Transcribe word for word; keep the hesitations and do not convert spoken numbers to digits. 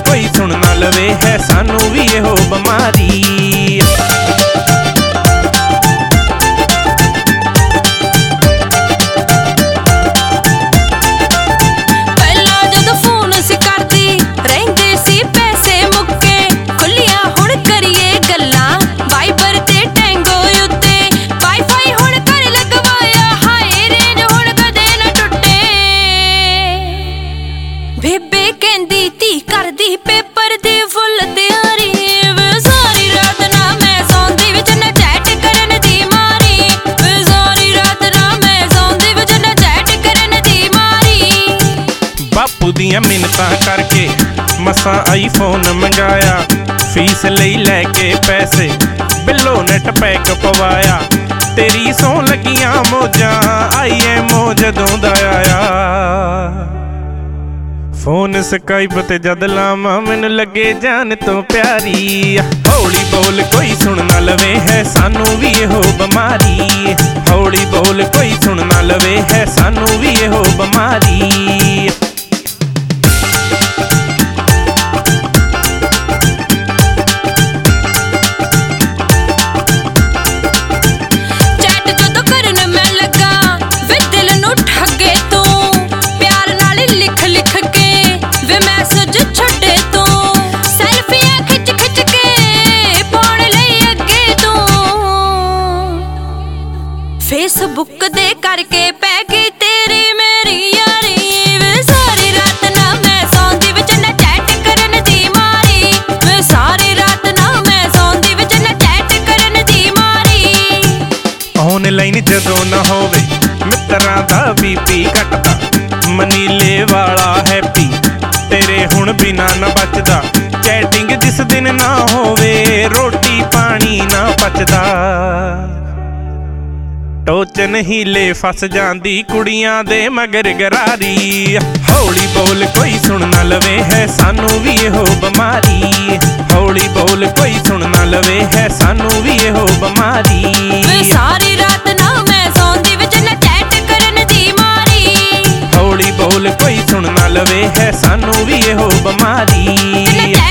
कोई सुन ना लवे है सानू भी एहो बीमारी। बेबे कहंदी धी करदी पेपर दी फुल तैयारी वे सारी रात ना मैं सौंदी विच ना चैट करन दी मारी वे सारी रात ना मैं सौंदी विच ना चैट करन दी मारी। बापू दियां मिन्नतां करके मसां आईफोन मंगाया फीस लई लैके पैसे बिल्लो नेट पैक पवाया तेरी सौं लगियां मौजां आई एमओ जदों दा आया। फोन स्काइप ते जद लावां मैनू लगे जान तो प्यारी हौली बोल कोई सुन ना लवे है सानू भी एहो बीमारी हौली बोल कोई सुन ना लवे है सानू भी एहो बीमारी। फेसबुक दे करके पै गई तेरी मेरी यारी वे सारी रात ना मैं सौंदी विच ना चैट करन दी मारी वे सारी रात ना मैं सौंदी विच ना चैट करन दी मारी। ऑनलाइन जदों ना होवे मित्रां दा बीपी घटदा मनीले वाला हैप्पी तेरे हुण बिना ना बचदा चैटिंग जिस दिन ना होवे रोटी पानी ना पचदा टोचन हीले फस जांदी कुड़ियां दे मगर गरारी हौली बोल कोई सुन ना लवे है सानू भी एहो बीमारी हौली बोल कोई सुन ना लवे है सानू भी एहो बीमारी। सारी रात ना मैं सौंदी विच ना चैट करन दी मारी हौली बोल कोई सुन ना लवे है सानू भी एहो बीमारी।